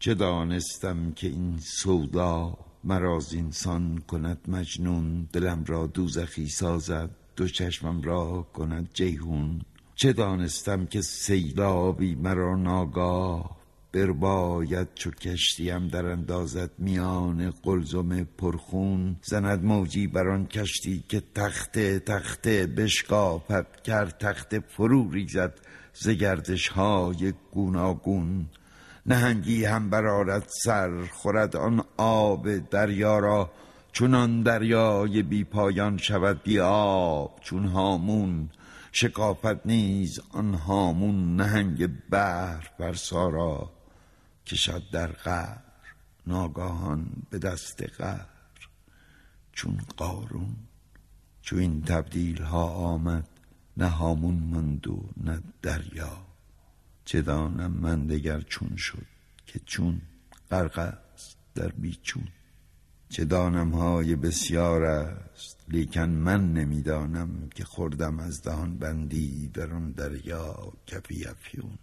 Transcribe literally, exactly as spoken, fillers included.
چه دانستم که این سودا مرا زینسان کند مجنون، دلم را دوزخی سازد دو چشمم را کند جیحون. چه دانستم که سیلابی مرا ناگاه برباید، چو کشتیم در اندازد میان قلزم پرخون. زند موجی بر آن کشتی که تخته تخته بشکافد، کرد تخته فرو ریزد ز گردش های گوناگون. نهنگی هم برآرد سر خورد آن آب دریا را، چونان دریای بی پایان شود بی آب چون هامون. شکافت نیز آن هامون نهنگ بحر فرسا را، کشد در قعر ناگاهان به دست قهر چون قارون. چو این تبدیل ها آمد نه هامون ماند و نه دریا، چه دانم من دگر چون شد که چون غرق است در بیچون. چه دانم های بسیار است لیکن من نمیدانم، که خوردم از دهان بندی در آن دریا کفی افیون.